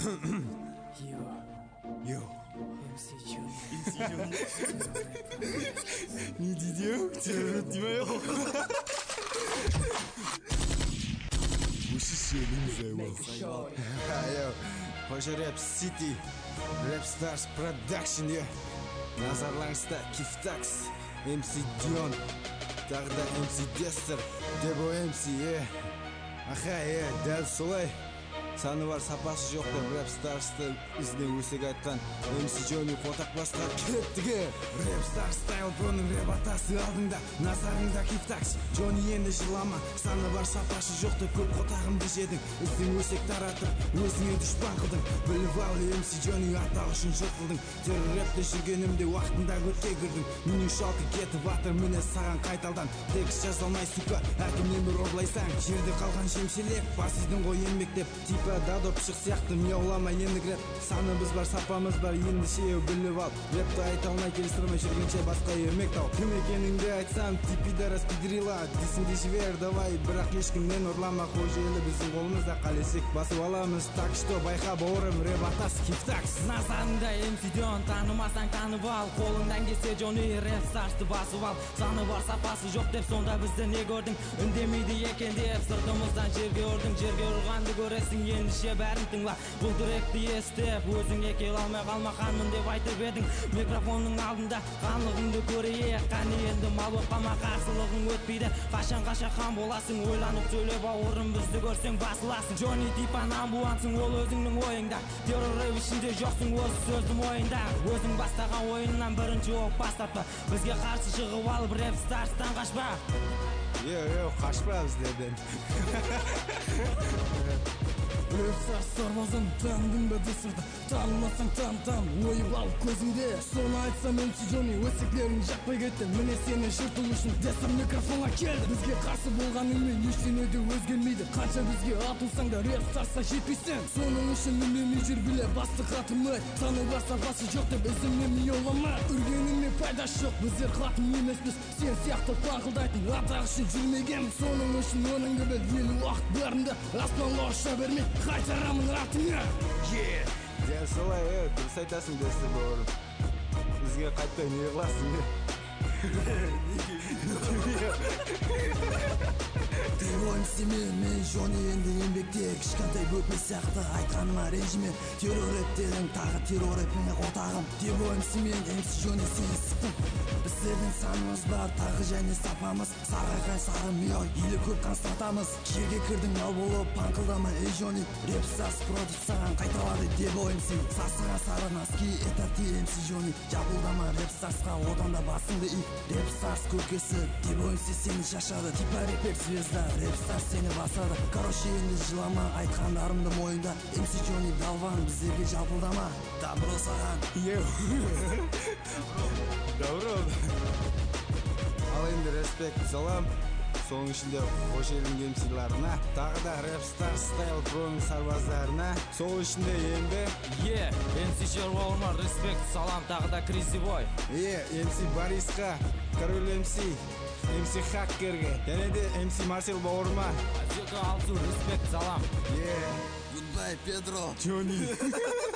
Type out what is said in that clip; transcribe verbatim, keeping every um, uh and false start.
Yo. Yo. эм си Johnny. эм си Johnny. Не дидеу, террор димай хо. Show. Yo. Hoş Rap City. Rap Stars Production yo. Nazarlarınızda Kiftax, эм си Dion, тағы да эм си Dester, Debo эм си, е. Аха, е, дәл солай. Саны бар сапасы жоқ деп Rap Stars'ты ізінен өсек айтқан эм си Johnny қотақ бастап кеттігі. Rap Stars Style Pro'ның рэп атасы алдыңда, назарыңда Kiftax. Johnny енді жылама, саны бар сапасы жоқ деп көп қотағымды жедің. Іздің өсек таратып, өзіңе дұшпан қылдың. Біліп ал эм си Johnny атағы үшін жыртылдың. Террор рэпте жүргенімде уақытында көтке кірдің. Менің шалқы кетіп атыр, міне саған қайталдан. Текст жаза алмай сука, әркімнен бір орлайсаң. Жерде қалған жемшелек, бас үйдің ғой еңбектеп. Типа дадо пшық сияқты мияуламай ендік рэп. Саны біз бар, сапамыз бар, енді шеу біліп ал. Рэпті айта алмай келістірмей жүргенше басқа ермек тау. Кім екеніңді айтсам, типида распедрила. Десіңде жібер, давай, бірақ ешкімнен ұрлама. Қожелі біздің қолымызда қалесек басып аламыз. Так что байқа бауырым, рэп атасы Kiftax. Назарыңда эм си Dion, танымасаң танып ал. Қолыңдан келсе Johnny Rap Stars'ты басып ал. Саны бар сапасы жоқ деп сонда бізді не көрдің? Үндемейді екен деп сыртымыздан жерге ұрдың. Жерге ұрғанды көресің, ендіше бәрін тыңла. Бұл тректі естіп өзіңе келе алмай қалмағанмын деп айтып едің. Микрофонның алдында қанлығыңды көрейік. Қане енді мал боп қалма, қарсылығың өтпейді. Қашан қашан хан боласың, ойланып сөйле бауырым, бізді көрсең басыласың. Johnny типа намбуансың, ол өзіңнің ойыңда. Террор рэп ішінде жоқсың, осы сөздің ойында. Өзің бастаған ойыннан бірінші оқ бастапты. Бізге қарсы шығып алып Rap Stars'тан қашпа. Йо, йо, қашпа біздерден. Rap Stars сарбазым, таныдың ба десірді. Танымасаң тан-тан, ойып ал көзіңде. Соны айтсам эм си Johnny, өсеклерің жақпай кетті. Міне сені жыртыл үшін десір микрофонға келді. Бізге қарсы болғаныңмен ештеңе де өзгермейді. Қанша бізге атылсаң да Rap Stars'a жетпейсің. Соның үшін үндемей жүр біле, басты қатым ай. Саны бар сапасы жоқ деп ізімнен мияулама. Үргеніңмен пайдасы жоқ, біздер қатым емеспіз. Сен сияқты паңқылдайтын атақ үшін жүрмеген. Соның үшін өніңді біл, елу уақыт барында аспанға ұша бермей қайтарамын артыңа. Yeah. Дәл солай, е, дұрыс айтасың Дестер бауырым. Бізге қайтпай не қыласың, е? Debo эм си мен, мен Johnny енді еңбекте. Кішкентай бөпе сияқты айтқаныма ренжіме. Террор рэптерің тағы террор рэпіне қотағым. Debo эм си мен, эм си Johnny сені сықтым. Біздердің санымыз бар, тағы және сапамыз. Сарғайқай сары мияу, елі көп констатамыз. Жерге кірдің ал болып, паңқылдама эй Johnny. Rap Stars продукцияған қайталады Debo эм си. Сасыға сары носки, это ты эм си Johnny. Жабылдама Rap Stars'қа, одан да басыңды ик. Rap Stars көкесі, Debo эм си сені шашады. Типа рэпер звезда, Rap Stars сені басады. Короче енді жылама, айтқандарымды мойында. эм си Johnny далван, біздерге жабылдама. Добро саған. Йо. Добро. Ал енді респект салам. Соның ішінде қош елдің эм си-ларына, тағы да Rap Stars Style Pro'ның сарбаздарына. Сол ішінде енді Е, эм си Жер бауырыма респект салам, тағы да Crazy Boy. Е, эм си Борисқа, Король эм си, эм си Хаккерге, және де эм си Марсел бауырыма. Азека Алсу респект салам. Е, Goodbye, Pedro. Johnny.